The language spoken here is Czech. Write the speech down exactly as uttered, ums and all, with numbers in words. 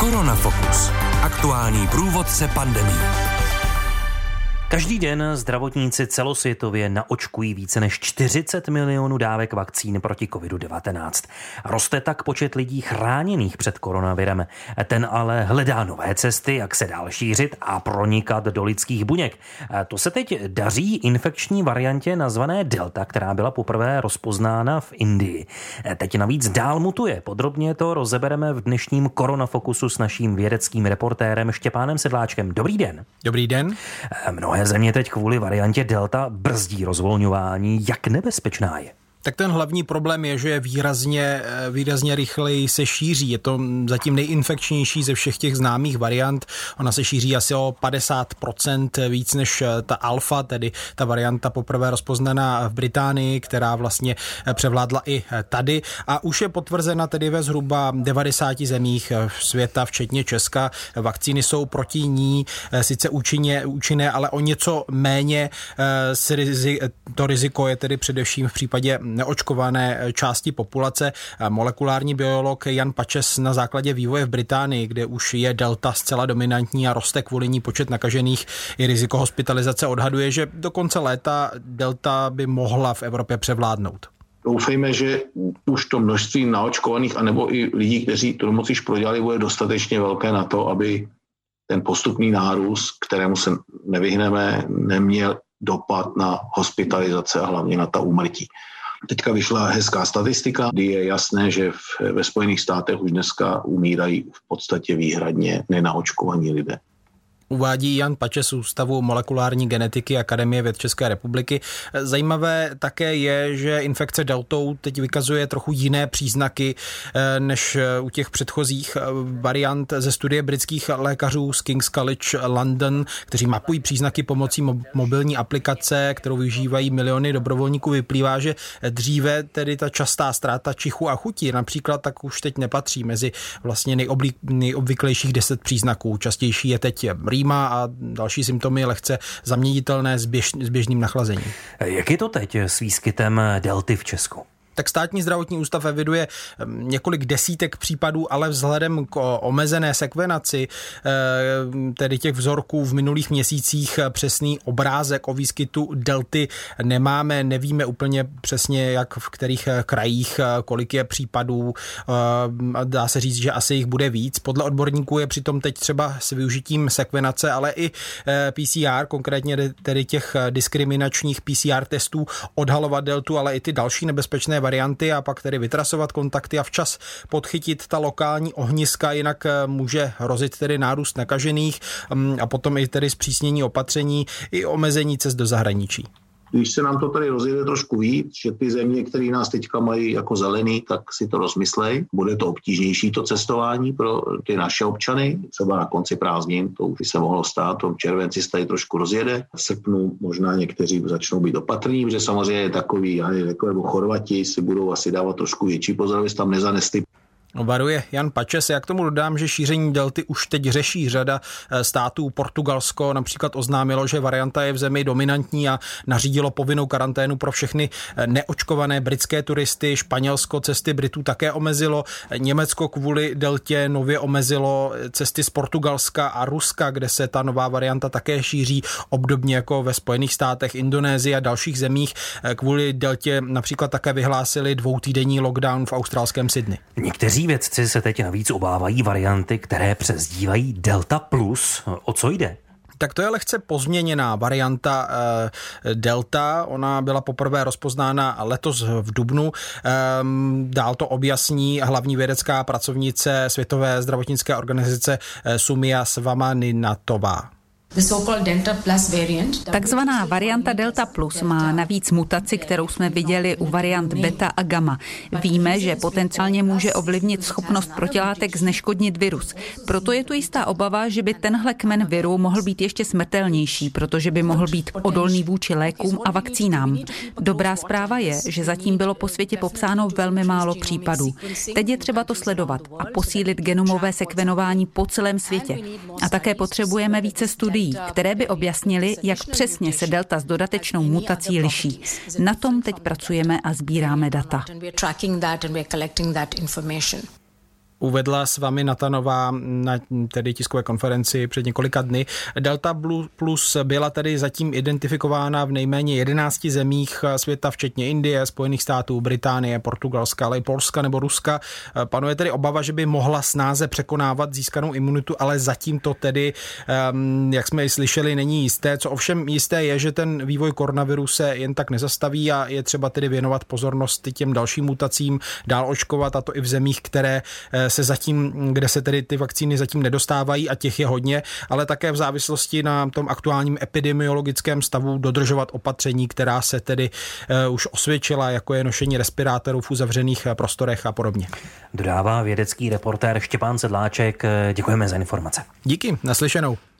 Koronafokus. Aktuální průvodce pandemií. Každý den zdravotníci celosvětově naočkují více než čtyřicet milionů dávek vakcín proti kovidu devatenáct. Roste tak počet lidí chráněných před koronavirem. Ten ale hledá nové cesty, jak se dál šířit a pronikat do lidských buněk. To se teď daří infekční variantě nazvané Delta, která byla poprvé rozpoznána v Indii. Teď navíc dál mutuje. Podrobně to rozebereme v dnešním Koronafokusu s naším vědeckým reportérem Štěpánem Sedláčkem. Dobrý den. Dobrý den. Mnohé země teď kvůli variantě Delta brzdí rozvolňování. Jak nebezpečná je? Tak ten hlavní problém je, že výrazně, výrazně rychleji se šíří. Je to zatím nejinfekčnější ze všech těch známých variant. Ona se šíří asi o padesát procent víc než ta alfa, tedy ta varianta poprvé rozpoznaná v Británii, která vlastně převládla i tady. A už je potvrzena tedy ve zhruba devadesáti zemích světa, včetně Česka. Vakcíny jsou proti ní sice účinně, účinné, ale o něco méně. To riziko je tedy především v případě neočkované části populace. Molekulární biolog Jan Pačes na základě vývoje v Británii, kde už je delta zcela dominantní a roste kvůli ní počet nakažených i riziko hospitalizace, odhaduje, že do konce léta delta by mohla v Evropě převládnout. Doufejme, že už to množství naočkovaných anebo i lidí, kteří tu nemoc již prodělali, bude dostatečně velké na to, aby ten postupný nárůst, kterému se nevyhneme, neměl dopad na hospitalizace a hlavně na ta úmrtí. Teďka vyšla hezká statistika, kdy je jasné, že v, ve Spojených státech už dneska umírají v podstatě výhradně nenaočkovaní lidé. Uvádí Jan Pačes z Ústavu molekulární genetiky Akademie věd České republiky. Zajímavé také je, že infekce deltou teď vykazuje trochu jiné příznaky než u těch předchozích variant ze studie britských lékařů z King's College London, kteří mapují příznaky pomocí mobilní aplikace, kterou využívají miliony dobrovolníků. Vyplývá, že dříve tedy ta častá ztráta čichu a chuti například tak už teď nepatří mezi vlastně nejoblí, nejobvyklejších deset příznaků. Častější je teď rýma a další symptomy lehce zaměnitelné s, běž, s běžným nachlazením. Jak je to teď s výskytem delty v Česku? Tak Státní zdravotní ústav eviduje několik desítek případů, ale vzhledem k omezené sekvenaci, tedy těch vzorků v minulých měsících, přesný obrázek o výskytu delty nemáme, nevíme úplně přesně, jak v kterých krajích, kolik je případů, dá se říct, že asi jich bude víc. Podle odborníků je přitom teď třeba s využitím sekvenace, ale i P C R, konkrétně tedy těch diskriminačních P C R testů, odhalovat deltu, ale i ty další nebezpečné varianty a pak tedy vytrasovat kontakty a včas podchytit ta lokální ohniska, jinak může hrozit tedy nárůst nakažených a potom i tedy zpřísnění opatření i omezení cest do zahraničí. Když se nám to tady rozjede trošku víc, že ty země, které nás teďka mají jako zelený, tak si to rozmyslej. Bude to obtížnější to cestování pro ty naše občany, třeba na konci prázdnin, to už by se mohlo stát, v červenci se tady trošku rozjede. V srpnu možná někteří začnou být opatrní, protože samozřejmě je takový, já nevím, jako Chorvati si budou asi dávat trošku větší pozor, aby se tam nezanesli. Varuje Jan Pačes. Já k tomu dodám, že šíření delty už teď řeší řada států. Portugalsko například oznámilo, že varianta je v zemi dominantní a nařídilo povinnou karanténu pro všechny neočkované britské turisty. Španělsko cesty Britů také omezilo. Německo kvůli deltě nově omezilo cesty z Portugalska a Ruska, kde se ta nová varianta také šíří, obdobně jako ve Spojených státech, Indonésii a dalších zemích. Kvůli deltě například také vyhlásili dvoutýdenní lockdown v australském Sydney. Někteří vědci se teď navíc obávají varianty, které přezdívají Delta plus. O co jde? Tak to je lehce pozměněná varianta e, Delta. Ona byla poprvé rozpoznána letos v dubnu. E, dál to objasní hlavní vědecká pracovnice Světové zdravotnické organizace e, Sumia Svaminathová. Takzvaná varianta Delta Plus má navíc mutaci, kterou jsme viděli u variant beta a gamma. Víme, že potenciálně může ovlivnit schopnost protilátek zneškodnit virus. Proto je tu jistá obava, že by tenhle kmen viru mohl být ještě smrtelnější, protože by mohl být odolný vůči lékům a vakcínám. Dobrá zpráva je, že zatím bylo po světě popsáno velmi málo případů. Teď je třeba to sledovat a posílit genomové sekvenování po celém světě. A také potřebujeme více studií, které by objasnily, jak přesně se delta s dodatečnou mutací liší. Na tom teď pracujeme a sbíráme data. Uvedla s vámi Natanová na tedy tiskové konferenci před několika dny. Delta plus byla tedy zatím identifikována v nejméně jedenácti zemích světa, včetně Indie, Spojených států, Británie, Portugalska, ale i Polska nebo Ruska. Panuje tedy obava, že by mohla snáze překonávat získanou imunitu, ale zatím to tedy, jak jsme ji slyšeli, není jisté. Co ovšem jisté je, že ten vývoj koronaviru se jen tak nezastaví a je třeba tedy věnovat pozornost těm dalším mutacím, dál očkovat, a to i v zemích, které se zatím, kde se tedy ty vakcíny zatím nedostávají, a těch je hodně, ale také v závislosti na tom aktuálním epidemiologickém stavu dodržovat opatření, která se tedy uh, už osvědčila, jako je nošení respirátorů v uzavřených prostorech a podobně. Dodává vědecký reportér Štěpán Sedláček. Děkujeme za informace. Díky, naslyšenou.